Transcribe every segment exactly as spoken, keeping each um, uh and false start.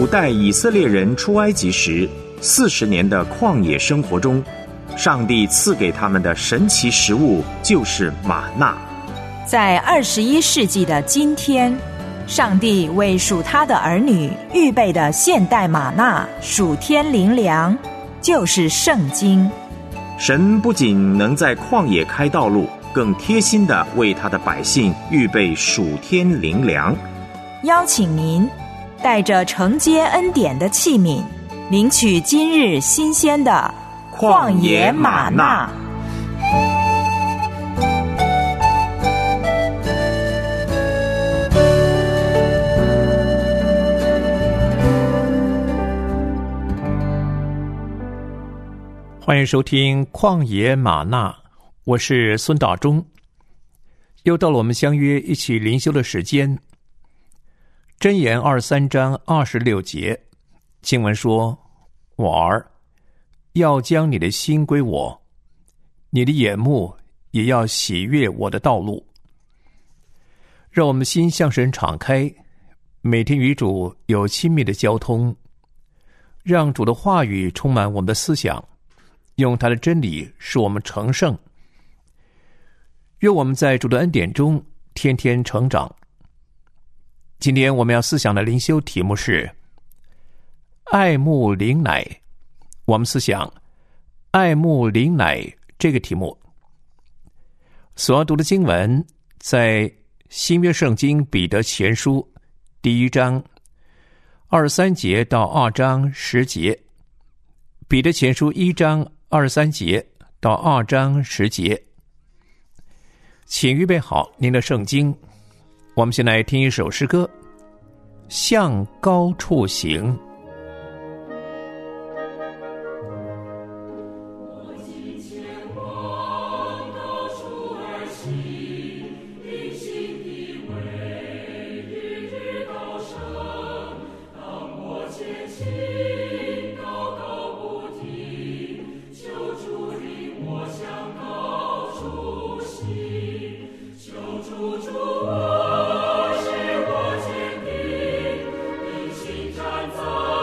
古代以色列人出埃及时四十年的旷野生活中，上帝赐给他们的神奇食物就是玛纳。 在二十一世纪的今天，上帝为属他的儿女预备的现代玛纳属天灵粮，就是圣经。 神不仅能在旷野开道路，更贴心地为他的百姓预备属天灵粮。 邀请您带着承接恩典的器皿，领取今日新鲜的旷野玛纳。 欢迎收听旷野玛纳，我是孙大中。又到了我们相约一起灵修的时间。箴言二十三章二十六节，经文说：我儿，要将你的心归我，你的眼目也要喜悦我的道路。让我们心向神敞开，每天与主有亲密的交通，让主的话语充满我们的思想，用他的真理使我们成圣。愿我们在主的恩典中天天成长。今天我们要思想的灵修题目是爱慕灵奶。我们思想爱慕灵奶这个题目。所要读的经文在新约圣经彼得前书第一章二十三节到二章十节，彼得前书一章二十三节到二章十节。请预备好您的圣经，我们先来听一首诗歌，向高处行。 主是我坚定，一心站在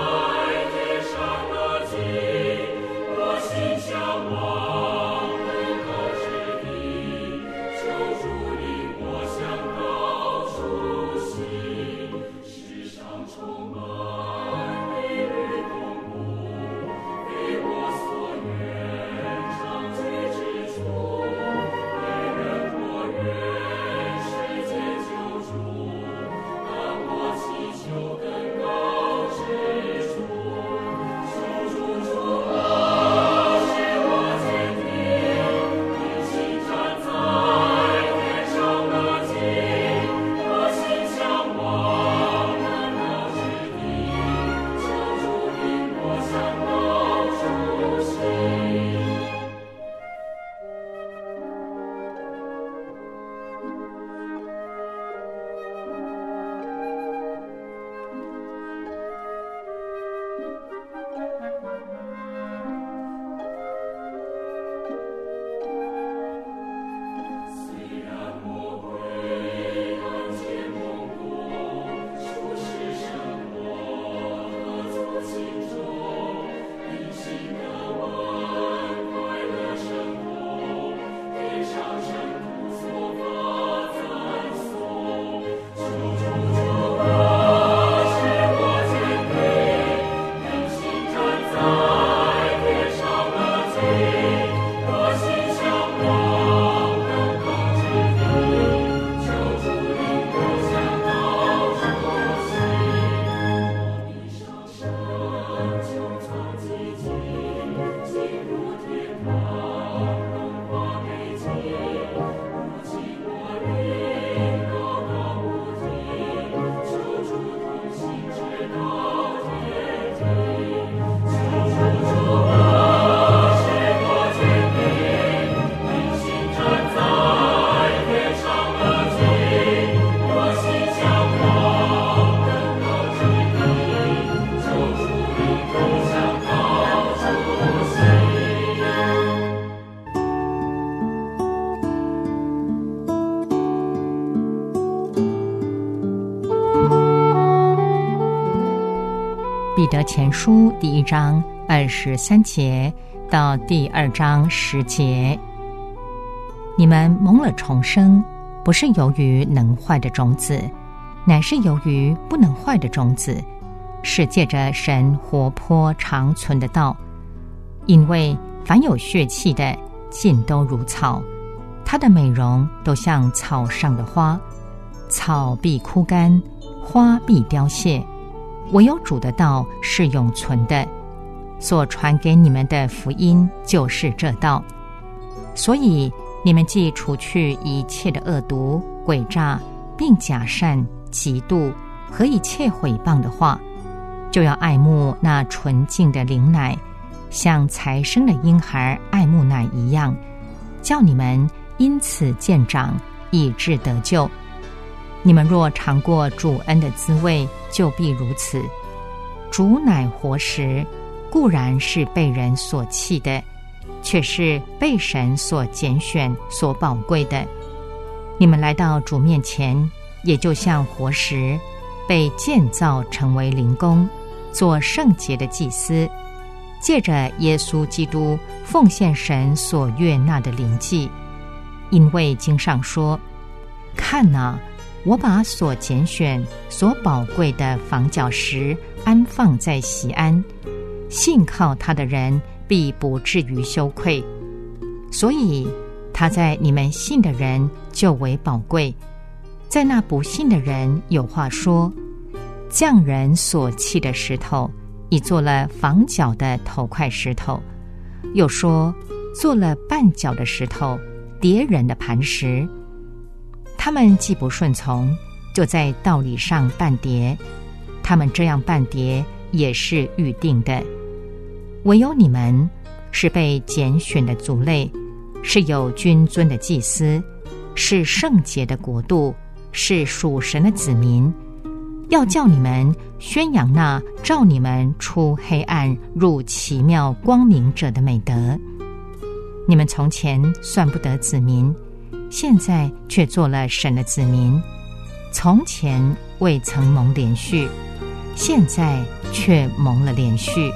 彼得前书第一章二十三节到第二章十节。你们蒙了重生，不是由于能坏的种子，乃是由于不能坏的种子，是借着神活泼长存的道。因为凡有血气的，尽都如草，它的美容都像草上的花，草必枯干，花必凋谢，唯有主的道是永存的。所传给你们的福音就是这道。所以你们既除去一切的恶毒、诡诈，并假善、嫉妒和一切毁谤的话，就要爱慕那纯净的灵奶，像才生的婴孩爱慕奶一样，叫你们因此渐长，以致得救。你们若尝过主恩的滋味，就必如此。主乃活石，固然是被人所弃的，却是被神所拣选、所宝贵的。你们来到主面前，也就像活石，被建造成为灵宫，做圣洁的祭司，借着耶稣基督奉献神所悦纳的灵祭。因为经上说：看哪，我把所拣选、所宝贵的房角石安放在锡安，信靠他的人必不至于羞愧。所以他在你们信的人就为宝贵，在那不信的人有话说：匠人所弃的石头，已做了房角的头块石头；又说做了绊脚的石头，跌人的磐石。他们既不顺从，就在道理上絆跌。他们这样絆跌，也是预定的。唯有你们是被拣选的族类，是有君尊的祭司，是圣洁的国度，是属神的子民，要叫你们宣扬那召你们出黑暗入奇妙光明者的美德。你们从前算不得子民，现在却做了神的子民；从前未曾蒙连续，现在却蒙了连续。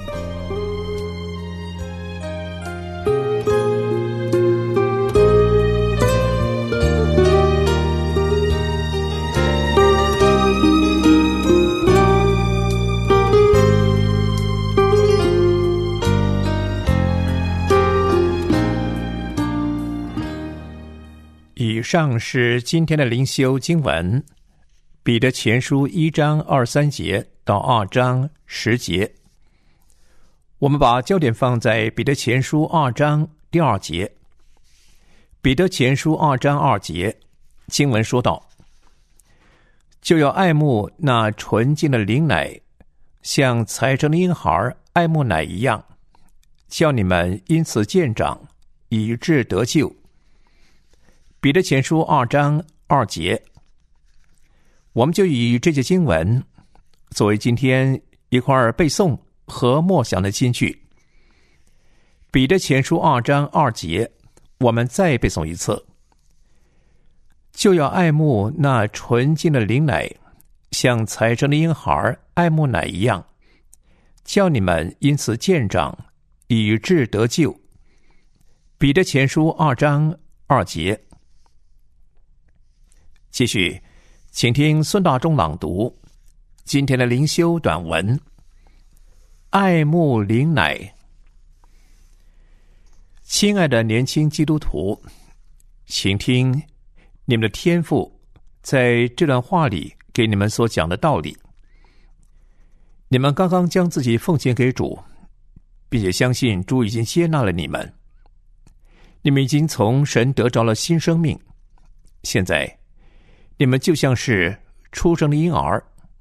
以上是今天的灵修经文，彼得前书一章二三节到二章十节。我们把焦点放在彼得前书二章第二节。彼得前书二章二节经文说道：就要爱慕那纯净的灵奶，像才生的婴孩爱慕奶一样，叫你们因此渐长，以致得救。彼得前书二章二节，我们就以这节经文作为今天一块背诵和默想的金句。彼得前书二章二节，我们再背诵一次：就要爱慕那纯净的灵奶，像才生的婴孩爱慕奶一样，叫你们因此渐长，以致得救。彼得前书二章二节。继续，请听孙大中朗读今天的灵修短文：爱慕灵奶。亲爱的年轻基督徒，请听你们的天父在这段话里给你们所讲的道理。你们刚刚将自己奉献给主，并且相信主已经接纳了你们，你们已经从神得着了新生命。现在你们就像是出生的婴儿。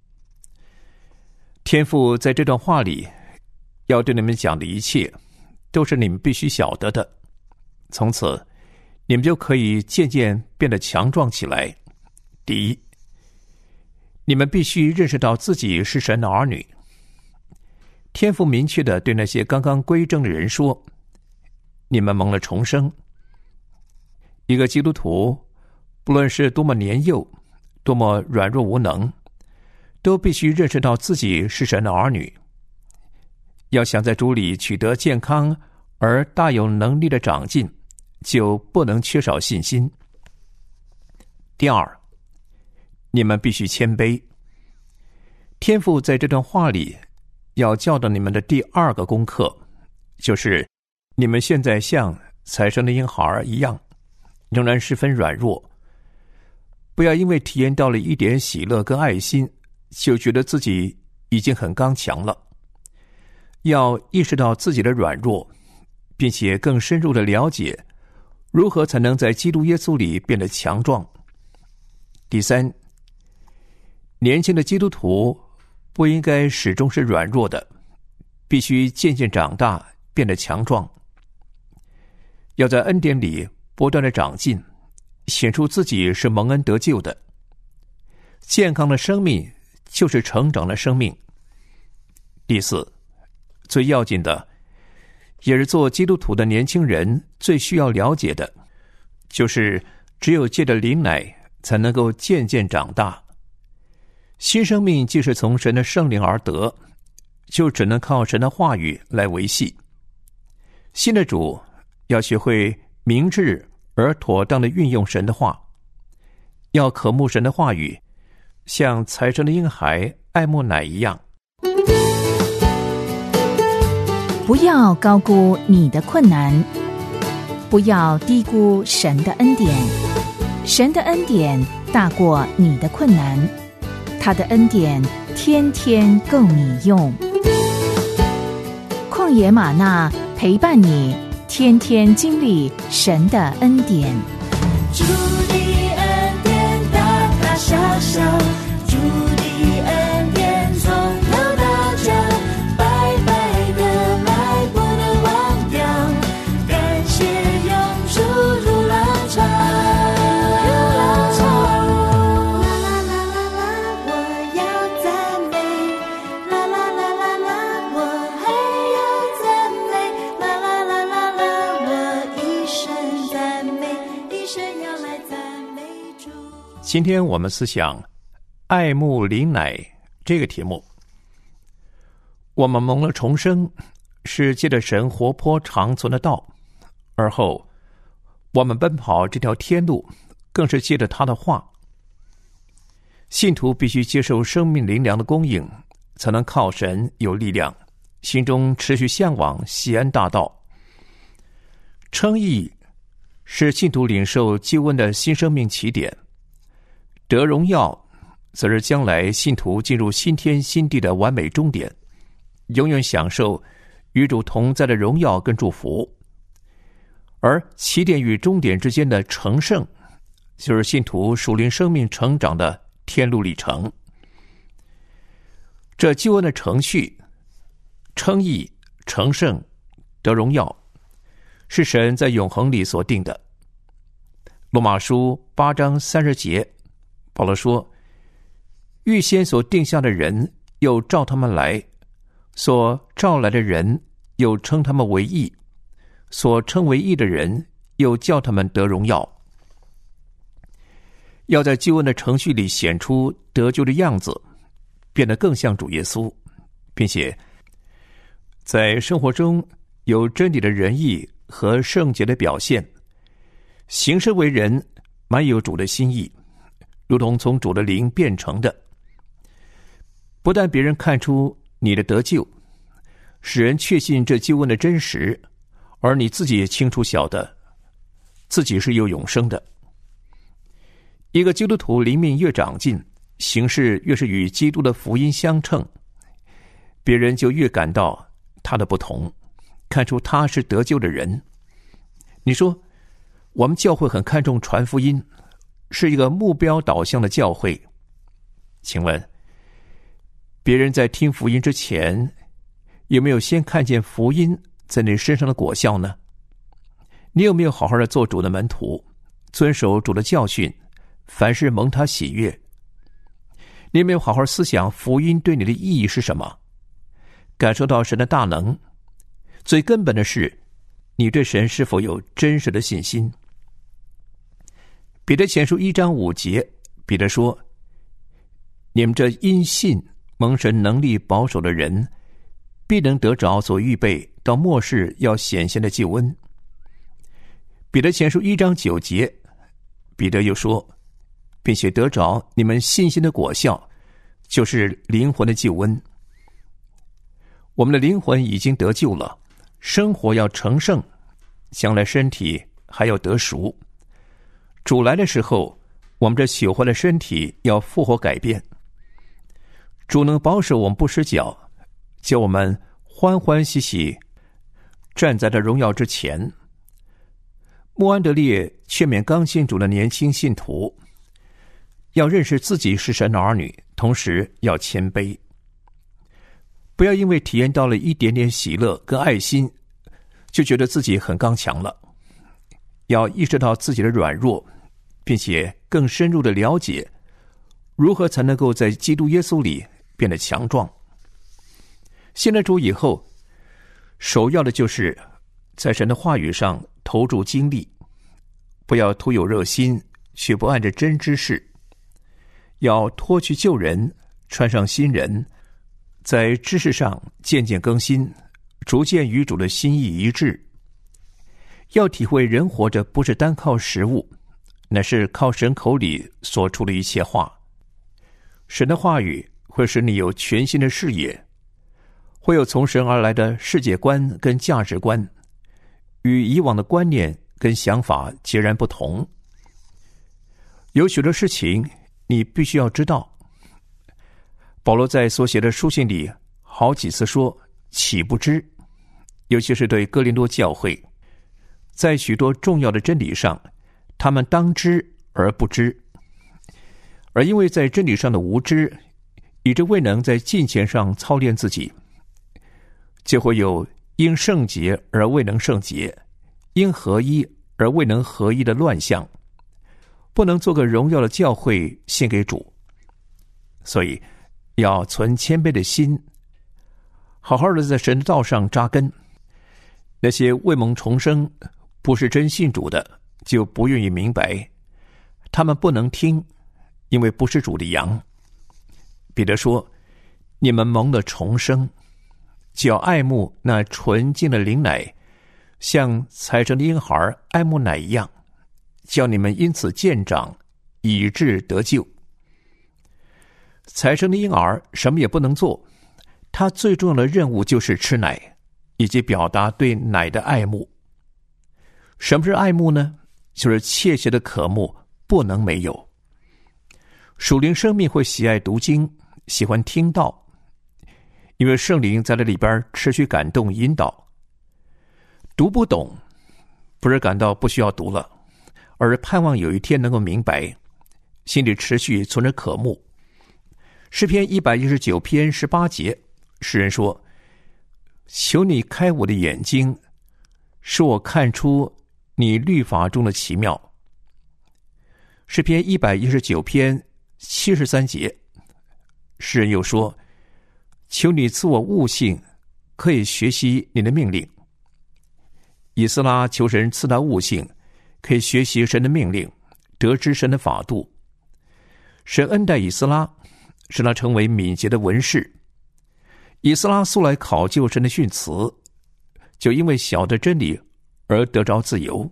天父在这段话里要对你们讲的一切，都是你们必须晓得的。从此你们就可以渐渐变得强壮起来。第一，你们必须认识到自己是神的儿女。天父明确地对那些刚刚归正的人说：你们蒙了重生。一个基督徒不论是多么年幼，多么软弱无能，都必须认识到自己是神的儿女， 要想在主里取得健康而大有能力的长进，就不能缺少信心。第二，你们必须谦卑。天父在这段话里要教导你们的第二个功课，就是你们现在像才生的婴孩一样，仍然十分软弱。不要因为体验到了一点喜乐跟爱心，就觉得自己已经很刚强了。要意识到自己的软弱，并且更深入的了解如何才能在基督耶稣里变得强壮。第三，年轻的基督徒不应该始终是软弱的，必须渐渐长大，变得强壮。要在恩典里不断的长进，显出自己是蒙恩得救的。健康的生命就是成长的生命。第四，最要紧的，也是做基督徒的年轻人最需要了解的，就是只有借着灵奶才能够渐渐长大。新生命既是从神的圣灵而得，就只能靠神的话语来维系。新的主要学会明智而妥当的运用神的话，要渴慕神的话语，像才生的婴孩爱慕奶一样。 不要高估你的困难，不要低估神的恩典。神的恩典大过你的困难，他的恩典天天够你用。旷野吗哪陪伴你，天天经历神的恩典。 主的恩典大大小小，主的恩典从头到脚，白白的来不能忘掉，感谢永驻如浪潮，如浪潮。啦啦啦啦啦，我要赞美，啦啦啦啦啦，我还要赞美，啦啦啦啦啦，我一生赞美，一生要来赞美主。 今天我们思想爱慕灵奶这个题目。我们蒙了重生，是借着神活泼长存的道，而后我们奔跑这条天路，更是借着他的话。信徒必须接受生命灵粮的供应，才能靠神有力量，心中持续向往西安大道。称义是信徒领受救恩的新生命起点，得荣耀则是将来信徒进入新天新地的完美终点，永远享受与主同在的荣耀跟祝福。而起点与终点之间的成圣，就是信徒属灵生命成长的天路历程。这救恩的程序，称义、成圣、得荣耀，是神在永恒里所定的。罗马书八章三十节，保罗说，预先所定下的人，又召他们来；所召来的人，又称他们为义；所称为义的人，又叫他们得荣耀。要在救恩的程序里显出得救的样子，变得更像主耶稣，并且在生活中有真理的仁义和圣洁的表现，行事为人满有主的心意，如同从主的灵变成的。不但别人看出你的得救，使人确信这救恩的真实，而你自己也清楚晓得自己是有永生的。一个基督徒灵命越长进，行事越是与基督的福音相称，别人就越感到他的不同，看出他是得救的人。你说我们教会很看重传福音，是一个目标导向的教会，请问别人在听福音之前，有没有先看见福音在你身上的果效呢？你有没有好好的做主的门徒，遵守主的教训，凡事蒙他喜悦？你有没有好好思想福音对你的意义是什么？感受到神的大能？最根本的是，你对神是否有真实的信心？彼得前书一章五节，彼得说，你们这因信蒙神能力保守的人， 必能得着所预备到末世要显现的救恩。彼得前书一章九节，彼得又说，并且得着你们信心的果效，就是灵魂的救恩。我们的灵魂已经得救了，生活要成圣，将来身体还要得赎。主来的时候，我们这朽坏的身体要复活改变。主能保守我们不失脚，叫我们欢欢喜喜站在这荣耀之前。穆安德烈劝勉刚信主的年轻信徒，要认识自己是神的儿女，同时要谦卑。不要因为体验到了一点点喜乐跟爱心，就觉得自己很刚强了。要意识到自己的软弱，并且更深入的了解，如何才能够在基督耶稣里变得强壮。信了主以后，首要的就是在神的话语上投注精力，不要徒有热心，却不按着真知识。要脱去旧人，穿上新人，在知识上渐渐更新，逐渐与主的心意一致。要体会人活着不是单靠食物，乃是靠神口里所出的一切话。神的话语会使你有全新的视野，会有从神而来的世界观跟价值观，与以往的观念跟想法截然不同。有许多事情你必须要知道。保罗在所写的书信里好几次说岂不知，尤其是对哥林多教会，在许多重要的真理上，他们当知而不知，而因为在真理上的无知，以致未能在敬虔上操练自己，就会有因圣洁而未能圣洁，因合一而未能合一的乱象，不能做个荣耀的教会献给主。所以要存谦卑的心，好好的在神的道上扎根。那些未蒙重生不是真信主的，就不愿意明白，他们不能听，因为不是主的羊。彼得说，你们蒙了重生，就要爱慕那纯净的灵奶，像才生的婴孩爱慕奶一样，叫你们因此渐长，以致得救。才生的婴儿什么也不能做，他最重要的任务就是吃奶，以及表达对奶的爱慕。什么是爱慕呢？就是切切的渴慕，不能没有。属灵生命会喜爱读经，喜欢听道，因为圣灵在这里边持续感动引导。读不懂，不是感到不需要读了，而是盼望有一天能够明白，心里持续存着渴慕。诗篇一百一十九篇十八节，诗人说，求你开我的眼睛，使我看出你律法中的奇妙。诗篇一百一十九篇七十三节，诗人又说，求你赐我悟性，可以学习你的命令。以斯拉求神赐他悟性，可以学习神的命令，得知神的法度。神恩待以斯拉，使他成为敏捷的文士。以斯拉素来考究神的训词，就因为晓得真理而得着自由。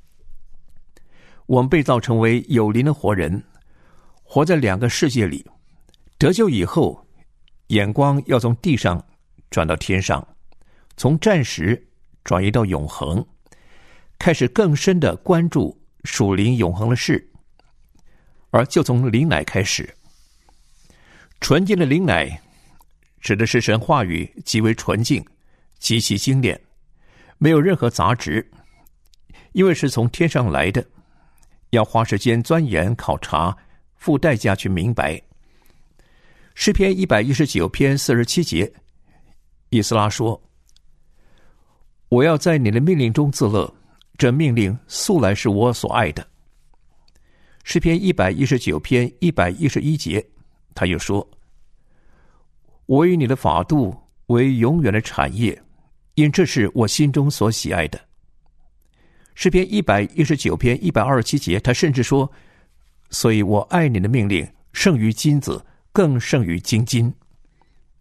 我们被造成为有灵的活人，活在两个世界里。得救以后，眼光要从地上转到天上，从暂时转移到永恒，开始更深的关注属灵永恒的事，而就从灵奶开始。纯净的灵奶指的是神话语极为纯净，极其精炼，没有任何杂质，因为是从天上来的，要花时间钻研考察，付代价去明白。诗篇一百一十九篇四十七节，以斯拉说，我要在你的命令中自乐，这命令素来是我所爱的。诗篇一百一十九篇一百一十一节，他又说，我以你的法度为永远的产业，因这是我心中所喜爱的。诗篇一百一十九篇一百二十七节，他甚至说，所以我爱你的命令胜于金子，更胜于精金。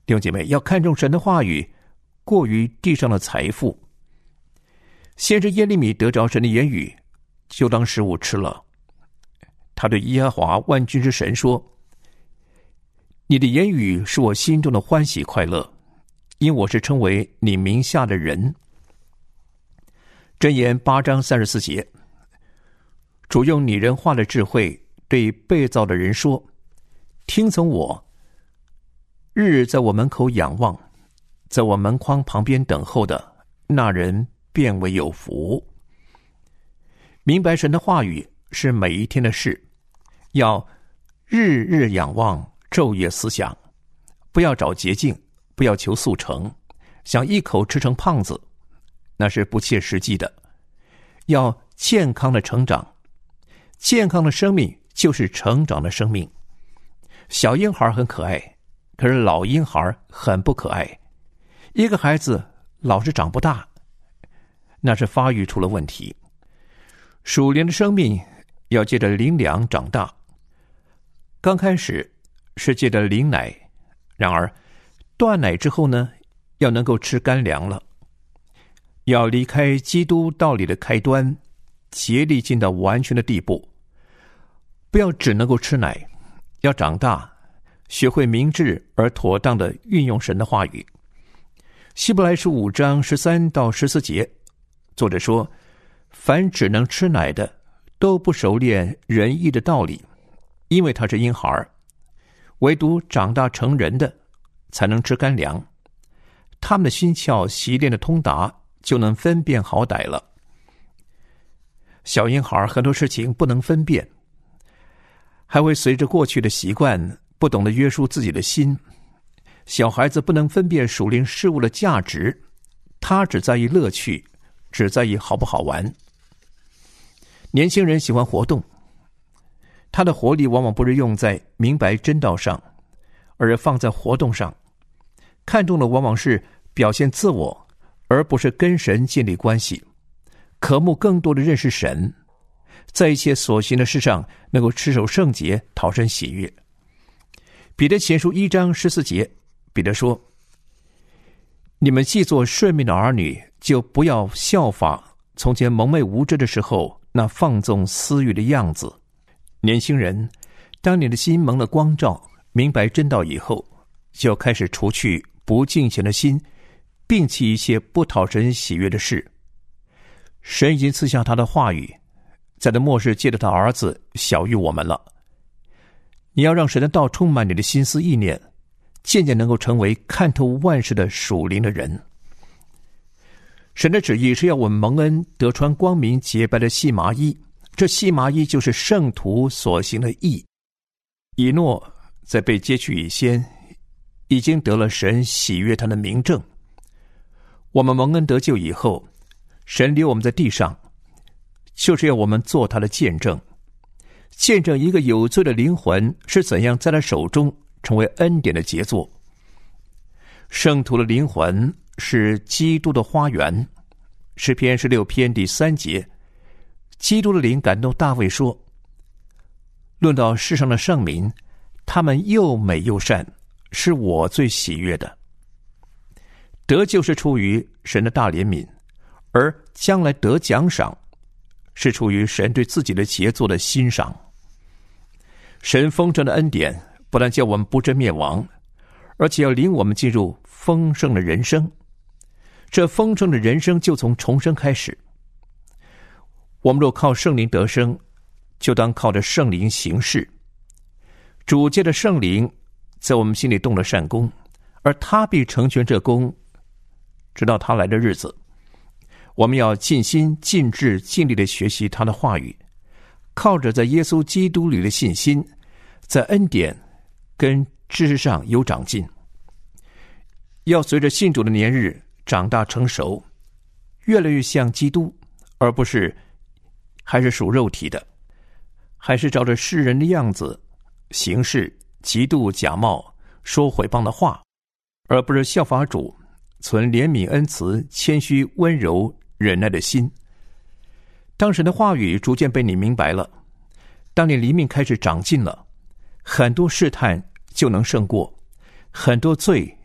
弟兄姐妹，要看重神的话语，过于地上的财富。先知耶利米得着神的言语，就当食物吃了。他对耶和华万军之神说：你的言语是我心中的欢喜快乐，因我是称为你名下的人。箴言八章三十四节，主用拟人化的智慧对被造的人说：听从我，日在我门口仰望，在我门框旁边等候的那人便为有福。明白神的话语是每一天的事，要日日仰望，昼夜思想，不要找捷径，不要求速成，想一口吃成胖子，那是不切实际的。要健康的成长，健康的生命就是成长的生命。小婴孩很可爱，可是老婴孩很不可爱。一个孩子老是长不大，那是发育出了问题。属灵的生命要借着灵粮长大，刚开始是借着灵奶，然而断奶之后呢，要能够吃干粮了。要离开基督道理的开端，竭力进到完全的地步。不要只能够吃奶，要长大，学会明智而妥当的运用神的话语。希伯来书五章十三到十四节，作者说：凡只能吃奶的，都不熟练仁义的道理，因为他是婴孩；唯独长大成人的，才能吃干粮。他们的心窍习练的通达，就能分辨好歹了。小婴孩很多事情不能分辨，还会随着过去的习惯，不懂得约束自己的心。小孩子不能分辨属灵事物的价值，他只在意乐趣，只在意好不好玩。年轻人喜欢活动，他的活力往往不是用在明白真道上，而是放在活动上，看重的往往是表现自我，而不是跟神建立关系，渴慕更多的认识神，在一切所行的事上能够持守圣洁，讨神喜悦。彼得前书一章十四节，彼得说：你们既做顺命的儿女，就不要效法从前蒙昧无知的时候那放纵私欲的样子。年轻人，当你的心蒙了光照，明白真道以后，就开始除去不敬虔的心，摒弃一些不讨神喜悦的事。神已经赐下他的话语，在这末世借着他儿子晓谕我们了。你要让神的道充满你的心思意念，渐渐能够成为看透万事的属灵的人。神的旨意是要我们蒙恩，得穿光明洁白的细麻衣，这细麻衣就是圣徒所行的义。以诺在被接去以先，已经得了神喜悦他的明证。我们蒙恩得救以后，神留我们在地上，就是要我们做他的见证，见证一个有罪的灵魂是怎样在他手中成为恩典的杰作。圣徒的灵魂是基督的花园。诗篇十六篇第三节，基督的灵感动大卫说：论到世上的圣民，他们又美又善，是我最喜悦的。得救是出于神的大怜悯，而将来得奖赏是出于神对自己的杰作的欣赏。神丰盛的恩典不但叫我们不致灭亡，而且要领我们进入丰盛的人生。这丰盛的人生就从重生开始。我们若靠圣灵得生，就当靠着圣灵行事。主借着圣灵在我们心里动了善功，而他必成全这功，直到他来的日子。我们要尽心尽志尽力地学习他的话语，靠着在耶稣基督里的信心，在恩典跟知识上有长进。要随着信主的年日长大成熟，越来越像基督，而不是还是属肉体的，还是照着世人的样子行事，极度假冒，说毁谤的话，而不是效法主，存怜悯恩慈、谦虚温柔忍耐的心。当神的话语逐渐被你明白了，当你灵命开始长进了，很多试探就能胜过，很多罪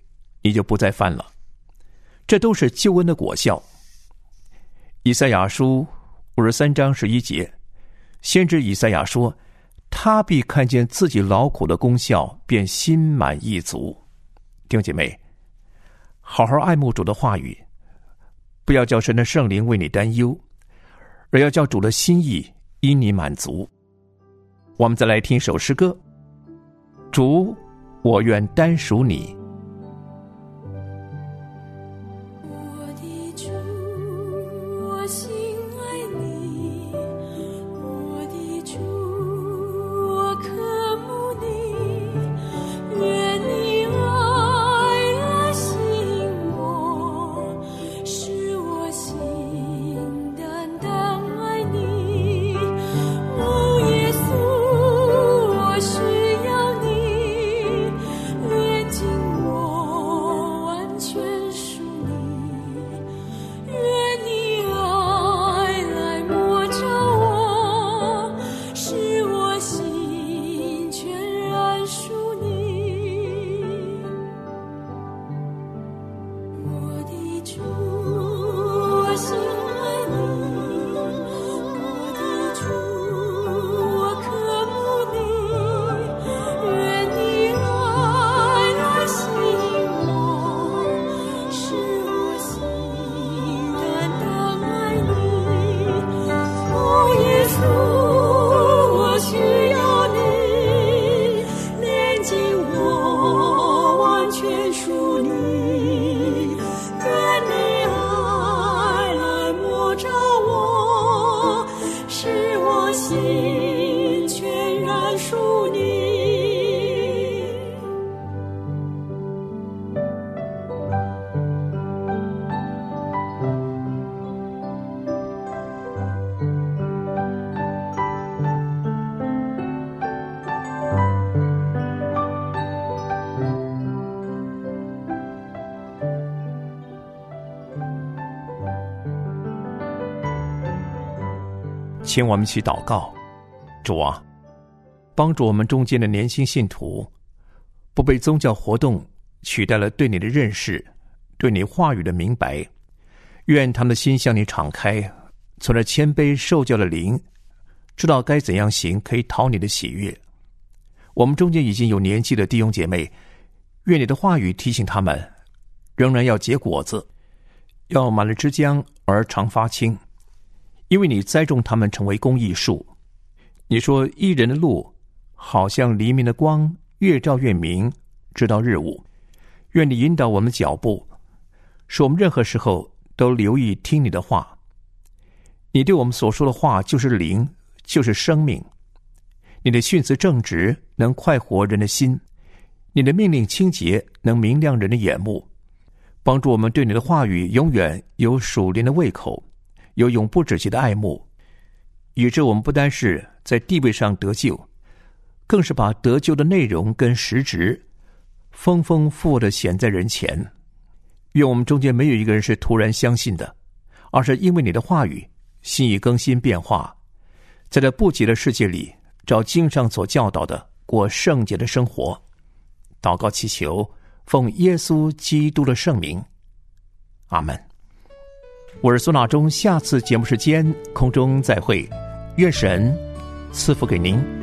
你就不再犯了。这都是救恩的果效。以赛亚书五十三章十一节，先知以赛亚说，他必看见自己劳苦的功效，便心满意足。弟兄姐妹，好好爱慕主的话语，不要叫神的圣灵为你担忧，而要叫主的心意因你满足。我们再来听首诗歌，主，我愿单属你。 我的主，我心爱你，我的主，我渴慕你，愿你爱来吸引我，使我心单单爱你。哦，耶稣，我需要你，炼净我，完全属你。愿你爱来摸着我，使我心全然属你。我的主，我心爱你，我的主，我渴慕你，愿你爱来吸引我，使我心单单爱你。哦，耶稣，我需要你，炼净我，完全属你。愿你爱来摸着我，使我心全然属你。 请我们一起祷告。主啊，帮助我们中间的年轻信徒不被宗教活动取代了对你的认识，对你话语的明白。愿他们的心向你敞开，存着谦卑受教的灵，知道该怎样行可以讨你的喜悦。我们中间已经有年纪的弟兄姐妹，愿你的话语提醒他们，仍然要结果子，要满了枝浆而常发青，因为你栽种他们成为公义树。你说义人的路好像黎明的光，越照越明，直到日午。愿你引导我们脚步，使我们任何时候都留意听你的话。你对我们所说的话就是灵，就是生命。你的训词正直，能快活人的心；你的命令清洁，能明亮人的眼目。帮助我们对你的话语永远有属灵的胃口，有永不止息的爱慕，以致我们不单是在地位上得救，更是把得救的内容跟实质丰丰富富地显在人前。愿我们中间没有一个人是突然相信的，而是因为你的话语心意更新变化，在这不洁的世界里照经上所教导的过圣洁的生活。祷告祈求，奉耶稣基督的圣名，阿们。我是苏纳中，下次节目时间空中再会，愿神赐福给您。